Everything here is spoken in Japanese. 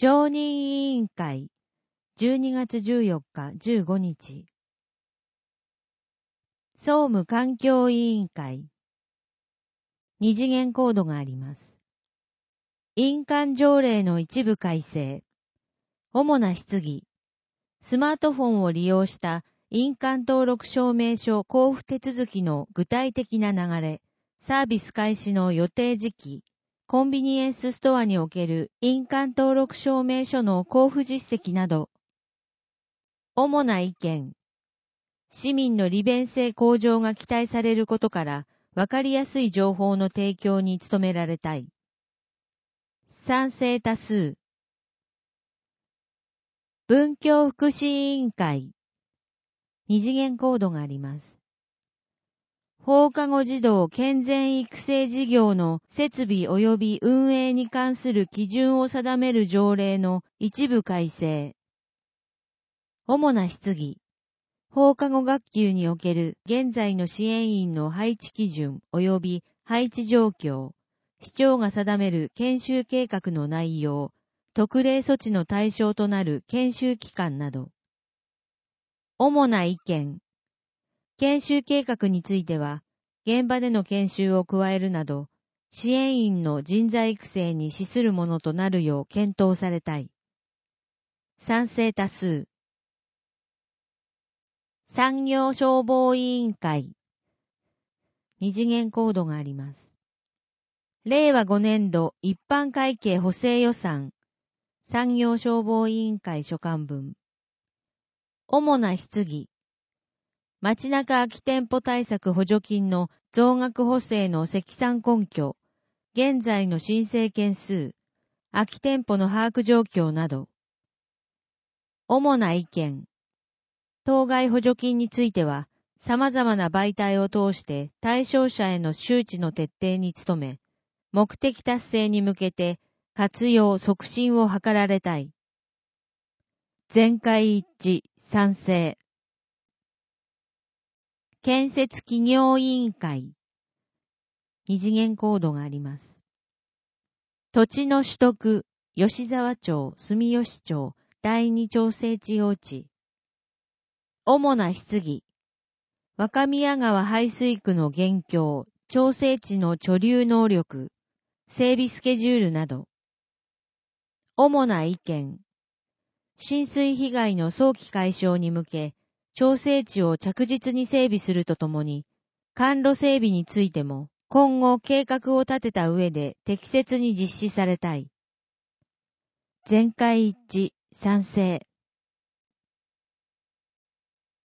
常任委員会、12月14日、15日。総務環境委員会。二次元コードがあります。印鑑条例の一部改正。主な質疑。スマートフォンを利用した印鑑登録証明書交付手続きの具体的な流れ、サービス開始の予定時期、コンビニエンスストアにおける印鑑登録証明書の交付実績など。主な意見。市民の利便性向上が期待されることから、わかりやすい情報の提供に努められたい。賛成多数。文教福祉委員会。二次元コードがあります。放課後児童健全育成事業の設備及び運営に関する基準を定める条例の一部改正。主な質疑。放課後学級における現在の支援員の配置基準及び配置状況、市長が定める研修計画の内容、特例措置の対象となる研修期間など。主な意見。研修計画については、現場での研修を加えるなど、支援員の人材育成に資するものとなるよう検討されたい。賛成多数。産業消防委員会。二次元コードがあります。令和5年度一般会計補正予算。産業消防委員会所管分。主な質疑。街中空き店舗対策補助金の増額補正の積算根拠。現在の申請件数。空き店舗の把握状況など。主な意見。当該補助金については、様々な媒体を通して対象者への周知の徹底に努め、目的達成に向けて活用促進を図られたい。全会一致、賛成。建設企業委員会。二次元コードがあります。土地の取得、吉沢町、住吉町、第二調整地用地。主な質疑。若宮川排水区の現況、調整地の貯留能力、整備スケジュールなど。主な意見。浸水被害の早期解消に向け、調整地を着実に整備するとともに、管路整備についても、今後計画を立てた上で適切に実施されたい。全会一致、賛成。